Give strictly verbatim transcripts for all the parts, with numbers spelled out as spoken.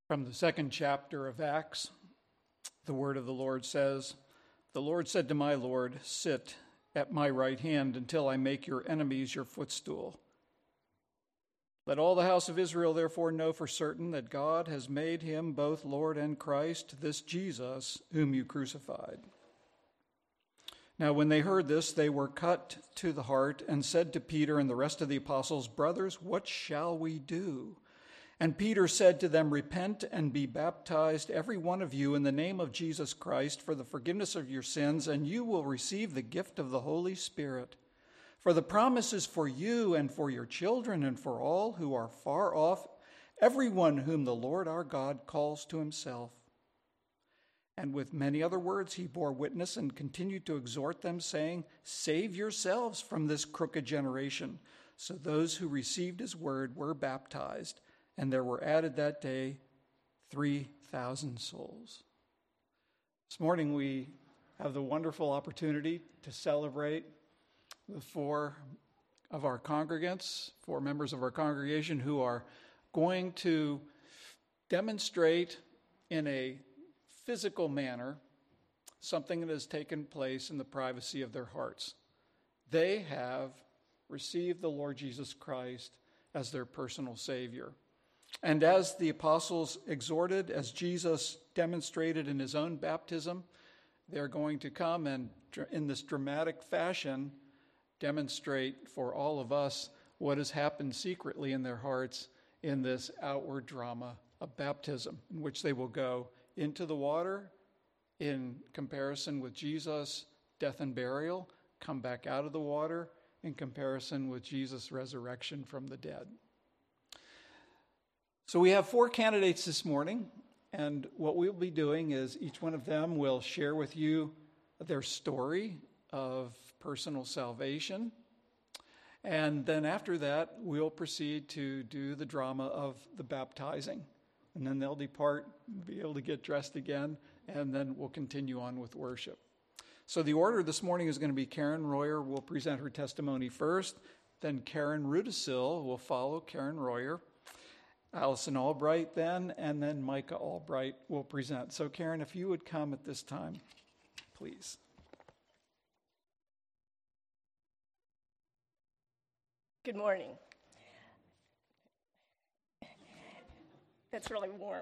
From the second chapter of Acts, the word of the Lord says, "The Lord said to my Lord, 'Sit at my right hand until I make your enemies your footstool.' Let all the house of Israel therefore know for certain that God has made him both Lord and Christ, this Jesus whom you crucified." Now when they heard this, they were cut to the heart and said to Peter and the rest of the apostles, "Brothers, what shall we do?" And Peter said to them, "Repent and be baptized, every one of you, in the name of Jesus Christ for the forgiveness of your sins, and you will receive the gift of the Holy Spirit. For the promise is for you and for your children and for all who are far off, everyone whom the Lord our God calls to himself." And with many other words he bore witness and continued to exhort them, saying, "Save yourselves from this crooked generation." So those who received his word were baptized, and there were added that day three thousand souls. This morning we have the wonderful opportunity to celebrate the four of our congregants, four members of our congregation who are going to demonstrate in a physical manner something that has taken place in the privacy of their hearts. They have received the Lord Jesus Christ as their personal Savior. And as the apostles exhorted, as Jesus demonstrated in his own baptism, they're going to come and, in this dramatic fashion, demonstrate for all of us what has happened secretly in their hearts in this outward drama of baptism, in which they will go into the water in comparison with Jesus' death and burial, come back out of the water in comparison with Jesus' resurrection from the dead. So we have four candidates this morning, and what we'll be doing is each one of them will share with you their story of personal salvation. And then after that, we'll proceed to do the drama of the baptizing. And then they'll depart, be able to get dressed again, and then we'll continue on with worship. So the order this morning is going to be Karen Royer will present her testimony first, then Karen Rudisil will follow Karen Royer, Allison Albright then, and then Micah Albright will present. So Karen, if you would come at this time, please. Good morning. It's really warm.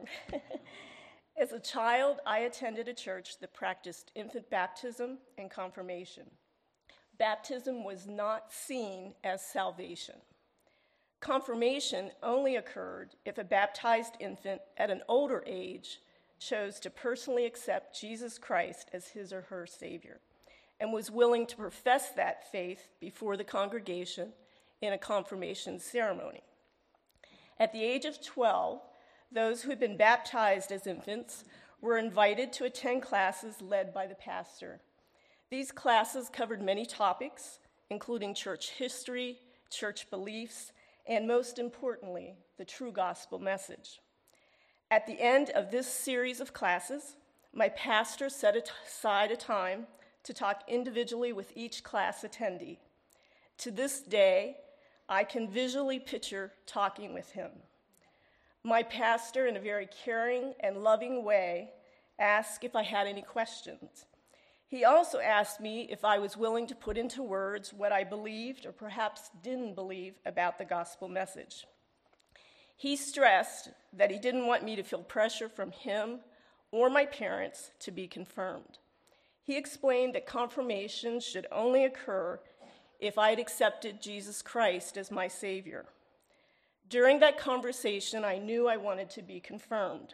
As a child, I attended a church that practiced infant baptism and confirmation. Baptism was not seen as salvation. Confirmation only occurred if a baptized infant at an older age chose to personally accept Jesus Christ as his or her Savior and was willing to profess that faith before the congregation in a confirmation ceremony. At the age of twelve, those who had been baptized as infants were invited to attend classes led by the pastor. These classes covered many topics, including church history, church beliefs, and most importantly, the true gospel message. At the end of this series of classes, my pastor set aside a time to talk individually with each class attendee. To this day, I can visually picture talking with him. My pastor, in a very caring and loving way, asked if I had any questions. He also asked me if I was willing to put into words what I believed or perhaps didn't believe about the gospel message. He stressed that he didn't want me to feel pressure from him or my parents to be confirmed. He explained that confirmation should only occur if I had accepted Jesus Christ as my Savior. During that conversation, I knew I wanted to be confirmed.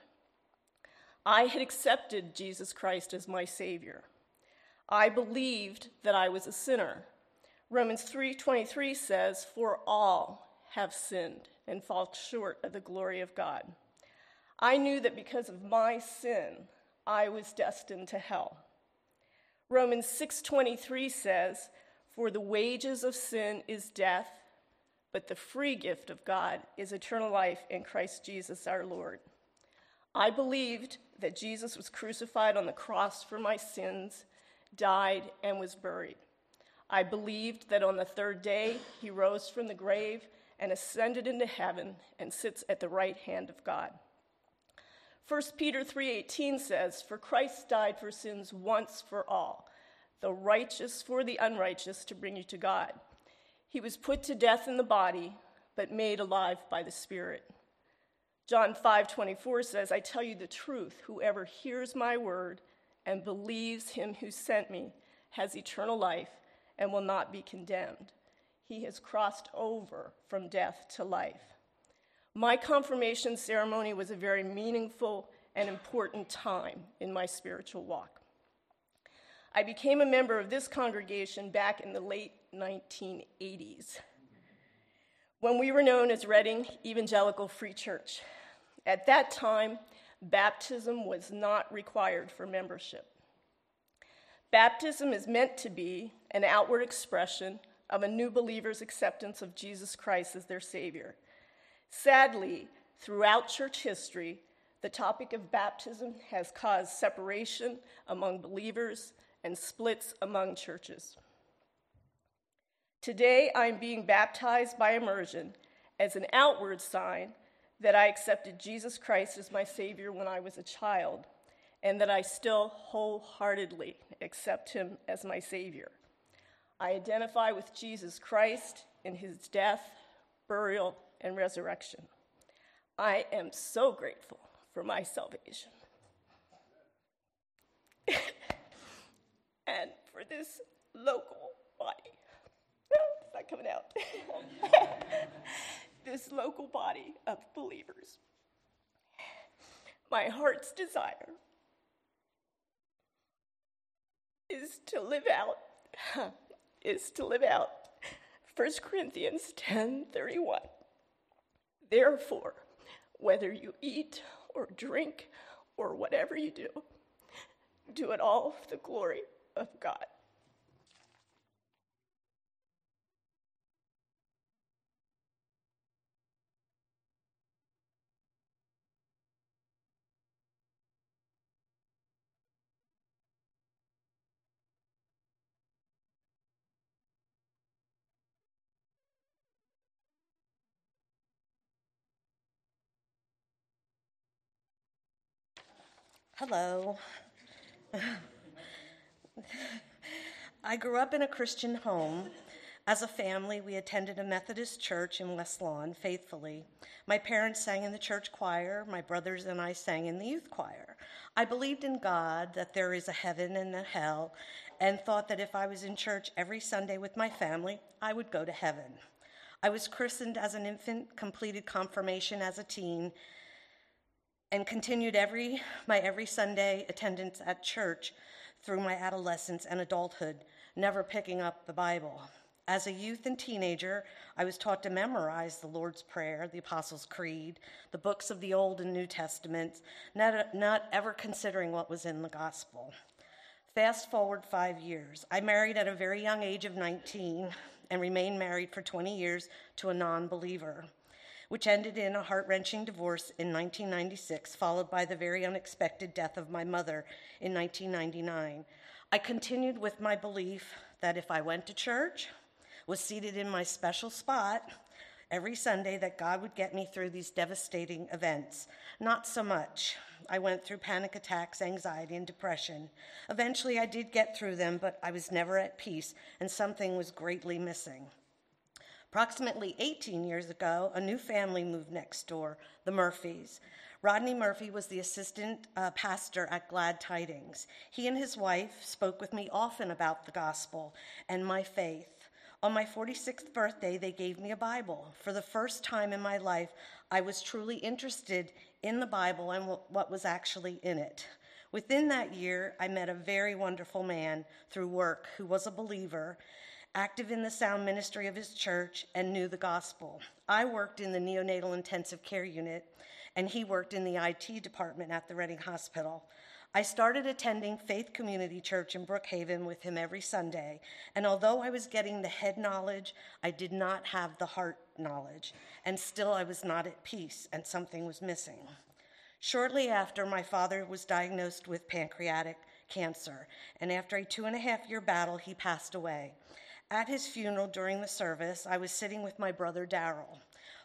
I had accepted Jesus Christ as my Savior. I believed that I was a sinner. Romans three twenty-three says, "For all have sinned and fall short of the glory of God." I knew that because of my sin, I was destined to hell. Romans six twenty-three says, "For the wages of sin is death, but the free gift of God is eternal life in Christ Jesus our Lord." I believed that Jesus was crucified on the cross for my sins, died, and was buried. I believed that on the third day he rose from the grave and ascended into heaven and sits at the right hand of God. First Peter three eighteen says, "For Christ died for sins once for all, the righteous for the unrighteous, to bring you to God. He was put to death in the body, but made alive by the Spirit." John five twenty-four says, "I tell you the truth, whoever hears my word and believes him who sent me has eternal life and will not be condemned. He has crossed over from death to life." My confirmation ceremony was a very meaningful and important time in my spiritual walk. I became a member of this congregation back in the late nineteen eighties, when we were known as Reading Evangelical Free Church. At that time, baptism was not required for membership. Baptism is meant to be an outward expression of a new believer's acceptance of Jesus Christ as their Savior. Sadly, throughout church history, the topic of baptism has caused separation among believers and splits among churches. Today, I'm being baptized by immersion as an outward sign that I accepted Jesus Christ as my Savior when I was a child, and that I still wholeheartedly accept him as my Savior. I identify with Jesus Christ in his death, burial, and resurrection. I am so grateful for my salvation. And for this local body. It's not coming out. This local body of believers. My heart's desire is to live out, is to live out First Corinthians ten thirty-one. Therefore, whether you eat or drink or whatever you do, do it all for the glory of God. Hello. I grew up in a Christian home. As a family, we attended a Methodist church in West Lawn faithfully. My parents sang in the church choir. My brothers and I sang in the youth choir. I believed in God, that there is a heaven and a hell, and thought that if I was in church every Sunday with my family, I would go to heaven. I was christened as an infant, completed confirmation as a teen, and continued every my every Sunday attendance at church through my adolescence and adulthood, never picking up the Bible. As a youth and teenager, I was taught to memorize the Lord's Prayer, the Apostles' Creed, the books of the Old and New Testaments, not, not ever considering what was in the gospel. Fast forward five years. I married at a very young age of nineteen and remained married for twenty years to a non-believer, which ended in a heart-wrenching divorce in nineteen ninety-six, followed by the very unexpected death of my mother in nineteen ninety-nine. I continued with my belief that if I went to church, was seated in my special spot every Sunday, that God would get me through these devastating events. Not so much. I went through panic attacks, anxiety, and depression. Eventually, I did get through them, but I was never at peace, and something was greatly missing. Approximately eighteen years ago, a new family moved next door, the Murphys. Rodney Murphy was the assistant uh, pastor at Glad Tidings. He and his wife spoke with me often about the gospel and my faith. On my forty-sixth birthday, they gave me a Bible. For the first time in my life, I was truly interested in the Bible and w- what was actually in it. Within that year, I met a very wonderful man through work who was a believer, active in the sound ministry of his church, and knew the gospel. I worked in the neonatal intensive care unit, and he worked in the I T department at the Reading Hospital. I started attending Faith Community Church in Brookhaven with him every Sunday, and although I was getting the head knowledge, I did not have the heart knowledge, and still I was not at peace, and something was missing. Shortly after, my father was diagnosed with pancreatic cancer, and after a two and a half year battle, he passed away. At his funeral during the service, I was sitting with my brother Daryl.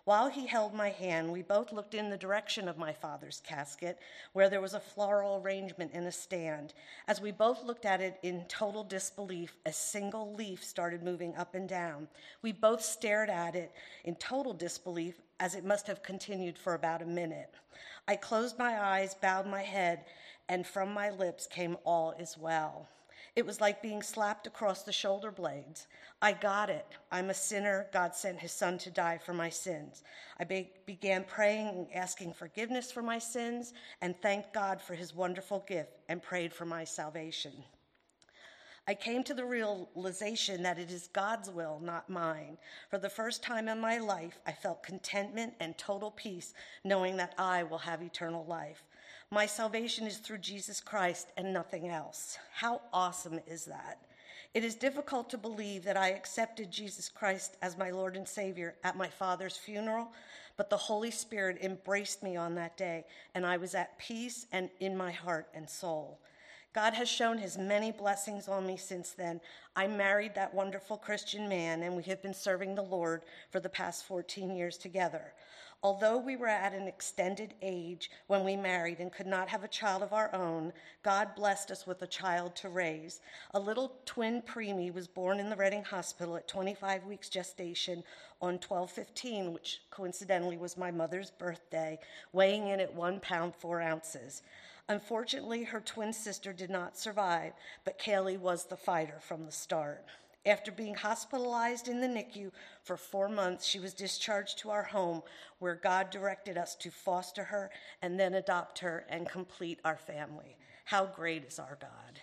While he held my hand, we both looked in the direction of my father's casket, where there was a floral arrangement in a stand. As we both looked at it in total disbelief, a single leaf started moving up and down. We both stared at it in total disbelief, as it must have continued for about a minute. I closed my eyes, bowed my head, and from my lips came, "All is well." It was like being slapped across the shoulder blades. I got it. I'm a sinner. God sent his son to die for my sins. I be- began praying and asking forgiveness for my sins and thanked God for his wonderful gift and prayed for my salvation. I came to the realization that it is God's will, not mine. For the first time in my life, I felt contentment and total peace, knowing that I will have eternal life. My salvation is through Jesus Christ and nothing else. How awesome is that? It is difficult to believe that I accepted Jesus Christ as my Lord and Savior at my father's funeral, but the Holy Spirit embraced me on that day, and I was at peace and in my heart and soul. God has shown his many blessings on me since then. I married that wonderful Christian man, and we have been serving the Lord for the past fourteen years together. Although we were at an extended age when we married and could not have a child of our own, God blessed us with a child to raise. A little twin preemie was born in the Reading Hospital at twenty-five weeks gestation on twelve fifteen, which coincidentally was my mother's birthday, weighing in at one pound, four ounces. Unfortunately, her twin sister did not survive, but Kaylee was the fighter from the start. After being hospitalized in the N I C U for four months, she was discharged to our home, where God directed us to foster her and then adopt her and complete our family. How great is our God?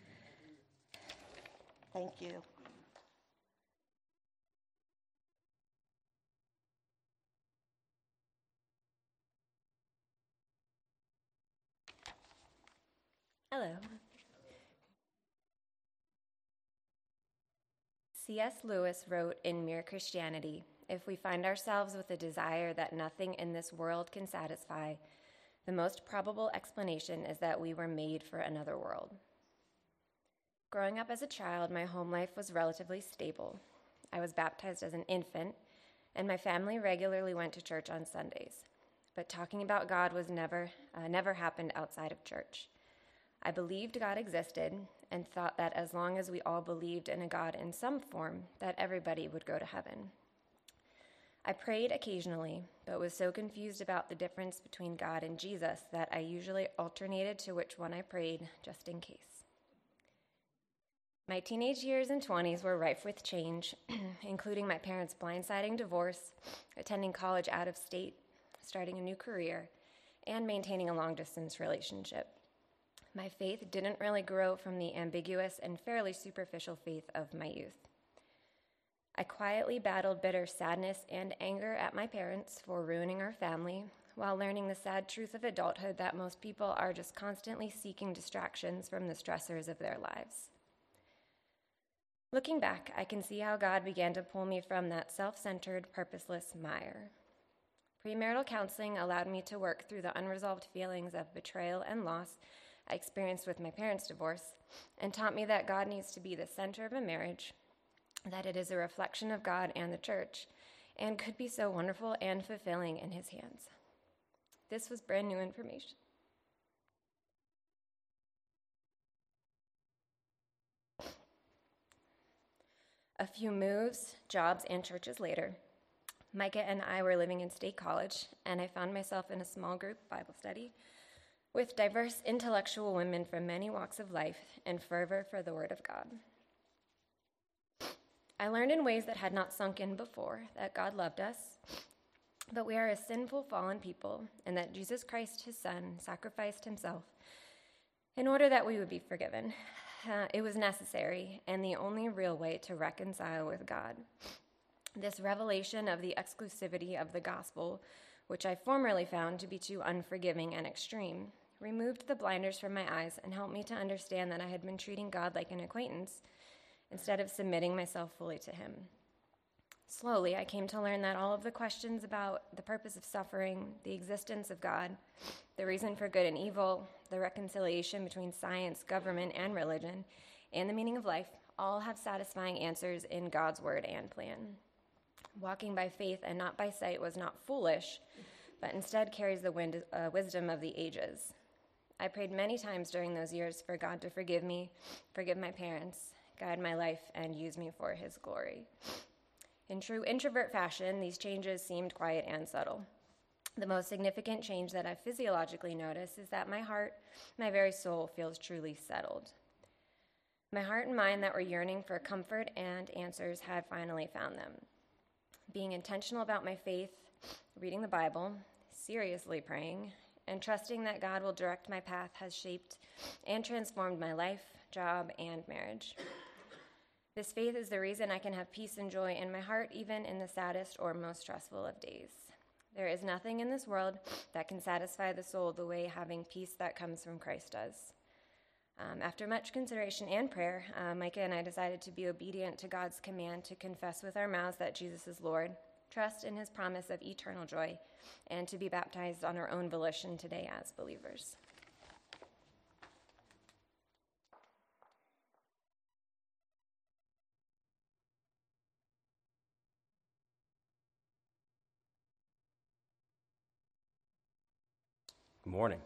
Thank you. Hello. C S Lewis wrote in Mere Christianity, "If we find ourselves with a desire that nothing in this world can satisfy, the most probable explanation is that we were made for another world." Growing up as a child, my home life was relatively stable. I was baptized as an infant, and my family regularly went to church on Sundays. But talking about God was never, uh, never happened outside of church. I believed God existed and thought that as long as we all believed in a God in some form, that everybody would go to heaven. I prayed occasionally, but was so confused about the difference between God and Jesus that I usually alternated to which one I prayed, just in case. My teenage years and twenties were rife with change, including my parents' blindsiding divorce, attending college out of state, starting a new career, and maintaining a long-distance relationship. My faith didn't really grow from the ambiguous and fairly superficial faith of my youth. I quietly battled bitter sadness and anger at my parents for ruining our family, while learning the sad truth of adulthood that most people are just constantly seeking distractions from the stressors of their lives. Looking back, I can see how God began to pull me from that self-centered, purposeless mire. Premarital counseling allowed me to work through the unresolved feelings of betrayal and loss I experienced with my parents' divorce, and taught me that God needs to be the center of a marriage, that it is a reflection of God and the church, and could be so wonderful and fulfilling in his hands. This was brand new information. A few moves, jobs, and churches later, Micah and I were living in State College, and I found myself in a small group Bible study with diverse intellectual women from many walks of life and fervor for the Word of God. I learned in ways that had not sunk in before that God loved us, but we are a sinful, fallen people, and that Jesus Christ, his Son, sacrificed himself in order that we would be forgiven. Uh, it was necessary and the only real way to reconcile with God. This revelation of the exclusivity of the gospel, which I formerly found to be too unforgiving and extreme, removed the blinders from my eyes and helped me to understand that I had been treating God like an acquaintance instead of submitting myself fully to him. Slowly, I came to learn that all of the questions about the purpose of suffering, the existence of God, the reason for good and evil, the reconciliation between science, government, and religion, and the meaning of life all have satisfying answers in God's word and plan. Walking by faith and not by sight was not foolish, but instead carries the wind, uh, wisdom of the ages. I prayed many times during those years for God to forgive me, forgive my parents, guide my life, and use me for his glory. In true introvert fashion, these changes seemed quiet and subtle. The most significant change that I physiologically notice is that my heart, my very soul, feels truly settled. My heart and mind that were yearning for comfort and answers had finally found them. Being intentional about my faith, reading the Bible, seriously praying, and trusting that God will direct my path has shaped and transformed my life, job, and marriage. This faith is the reason I can have peace and joy in my heart, even in the saddest or most stressful of days. There is nothing in this world that can satisfy the soul the way having peace that comes from Christ does. Um, after much consideration and prayer, uh, Micah and I decided to be obedient to God's command to confess with our mouths that Jesus is Lord, trust in his promise of eternal joy, and to be baptized on our own volition today as believers. Good morning.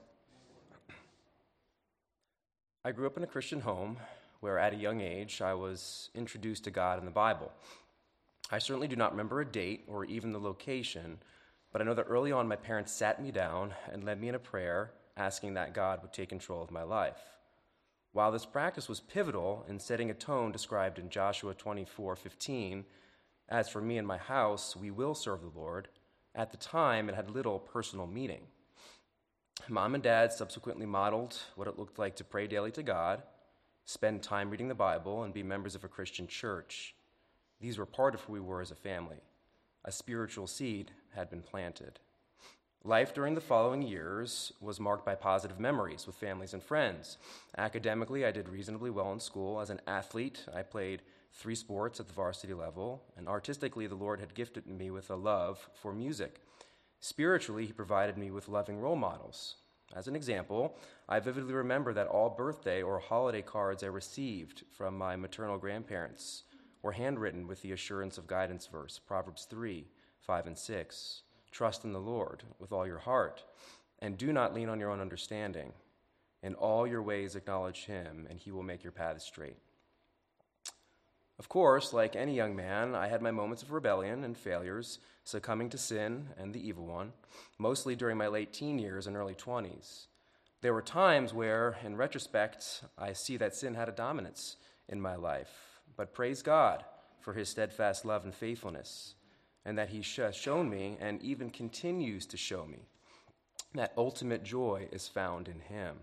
I grew up in a Christian home where at a young age I was introduced to God in the Bible. I certainly do not remember a date or even the location, but I know that early on my parents sat me down and led me in a prayer asking that God would take control of my life. While this practice was pivotal in setting a tone described in Joshua twenty-four fifteen, as for me and my house, we will serve the Lord, at the time it had little personal meaning. Mom and Dad subsequently modeled what it looked like to pray daily to God, spend time reading the Bible, and be members of a Christian church. These were part of who we were as a family. A spiritual seed had been planted. Life during the following years was marked by positive memories with families and friends. Academically, I did reasonably well in school. As an athlete, I played three sports at the varsity level, and artistically, the Lord had gifted me with a love for music. Spiritually, he provided me with loving role models. As an example, I vividly remember that all birthday or holiday cards I received from my maternal grandparents were handwritten with the assurance of guidance verse, Proverbs three, five, and six. Trust in the Lord with all your heart, and do not lean on your own understanding. In all your ways acknowledge him, and he will make your paths straight. Of course, like any young man, I had my moments of rebellion and failures, succumbing to sin and the evil one, mostly during my late teen years and early twenties. There were times where, in retrospect, I see that sin had a dominance in my life, but praise God for his steadfast love and faithfulness, and that he has shown me and even continues to show me that ultimate joy is found in him.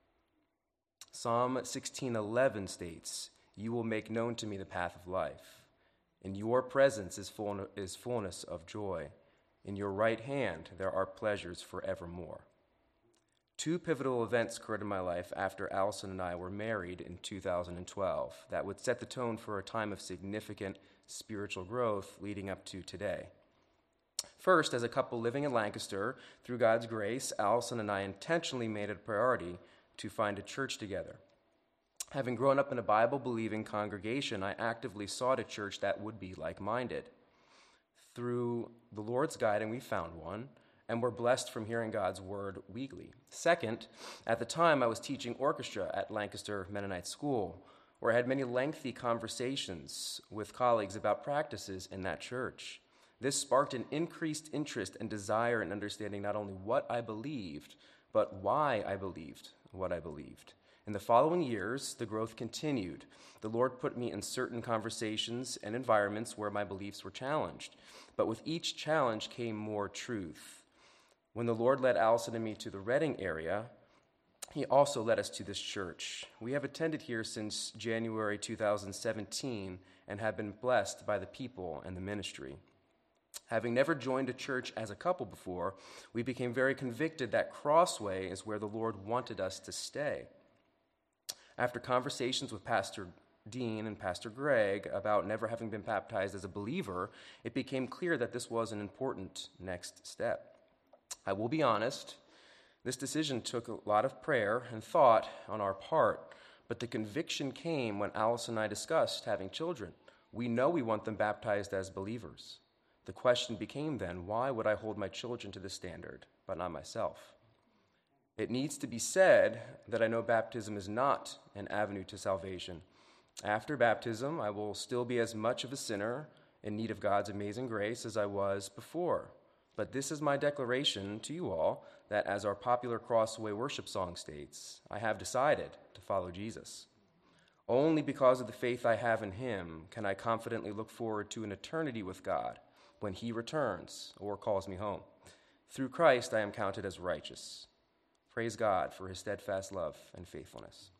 Psalm sixteen eleven states, "You will make known to me the path of life. In your presence is, full, is fullness of joy. In your right hand there are pleasures forevermore." Two pivotal events occurred in my life after Allison and I were married in two thousand twelve that would set the tone for a time of significant spiritual growth leading up to today. First, as a couple living in Lancaster, through God's grace, Allison and I intentionally made it a priority to find a church together. Having grown up in a Bible-believing congregation, I actively sought a church that would be like-minded. Through the Lord's guiding, we found one, and were blessed from hearing God's word weekly. Second, at the time, I was teaching orchestra at Lancaster Mennonite School, where I had many lengthy conversations with colleagues about practices in that church. This sparked an increased interest and desire in understanding not only what I believed, but why I believed what I believed. In the following years, the growth continued. The Lord put me in certain conversations and environments where my beliefs were challenged. But with each challenge came more truth. When the Lord led Allison and me to the Reading area, he also led us to this church. We have attended here since January two thousand seventeen and have been blessed by the people and the ministry. Having never joined a church as a couple before, we became very convicted that Crossway is where the Lord wanted us to stay. After conversations with Pastor Dean and Pastor Greg about never having been baptized as a believer, it became clear that this was an important next step. I will be honest, this decision took a lot of prayer and thought on our part, but the conviction came when Alice and I discussed having children. We know we want them baptized as believers. The question became then, why would I hold my children to this standard, but not myself? It needs to be said that I know baptism is not an avenue to salvation. After baptism, I will still be as much of a sinner in need of God's amazing grace as I was before. But this is my declaration to you all that, as our popular Crossway worship song states, I have decided to follow Jesus. Only because of the faith I have in him can I confidently look forward to an eternity with God when he returns or calls me home. Through Christ, I am counted as righteous. Praise God for his steadfast love and faithfulness.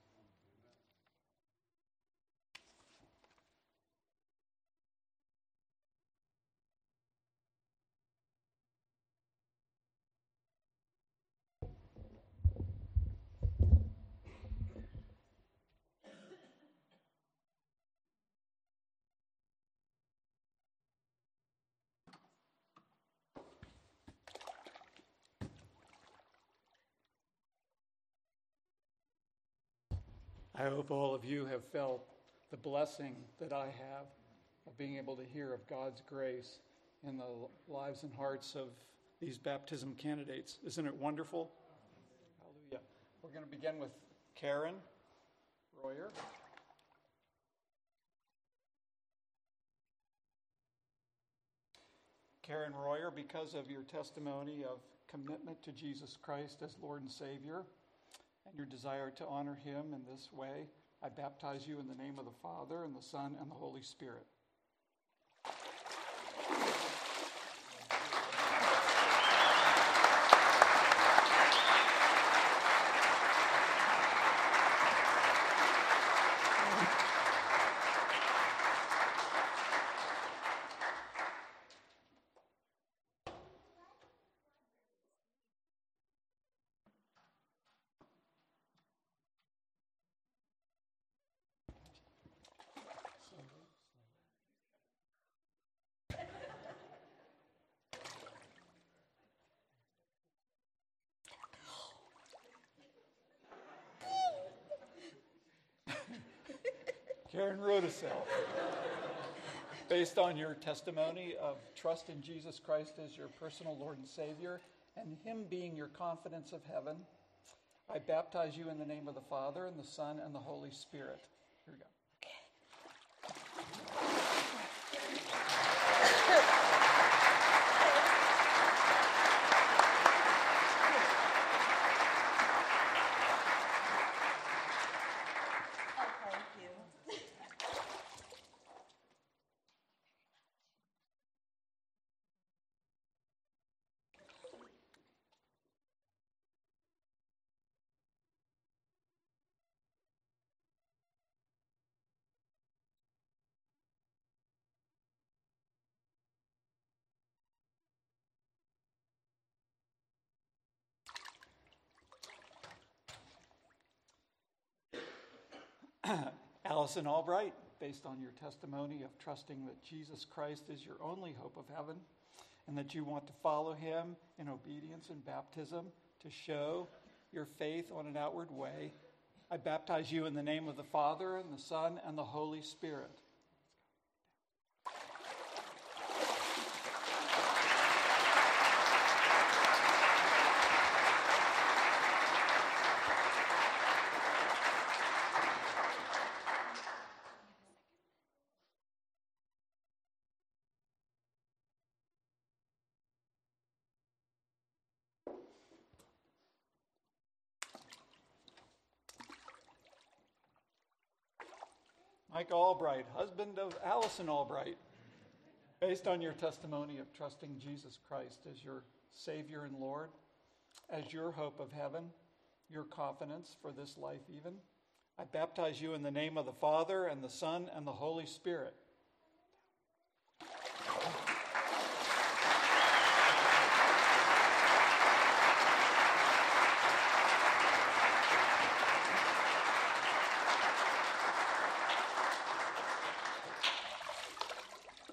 I hope all of you have felt the blessing that I have of being able to hear of God's grace in the lives and hearts of these baptism candidates. Isn't it wonderful? Hallelujah. We're going to begin with Karen Royer. Karen Royer, because of your testimony of commitment to Jesus Christ as Lord and Savior, and your desire to honor him in this way, I baptize you in the name of the Father, and the Son, and the Holy Spirit. Karen Rudisell, based on your testimony of trust in Jesus Christ as your personal Lord and Savior, and him being your confidence of heaven, I baptize you in the name of the Father, and the Son, and the Holy Spirit. Here we go. Allison Albright, based on your testimony of trusting that Jesus Christ is your only hope of heaven, and that you want to follow him in obedience and baptism to show your faith on an outward way, I baptize you in the name of the Father, and the Son, and the Holy Spirit. Mike Albright, husband of Allison Albright, based on your testimony of trusting Jesus Christ as your Savior and Lord, as your hope of heaven, your confidence for this life even, I baptize you in the name of the Father, and the Son, and the Holy Spirit.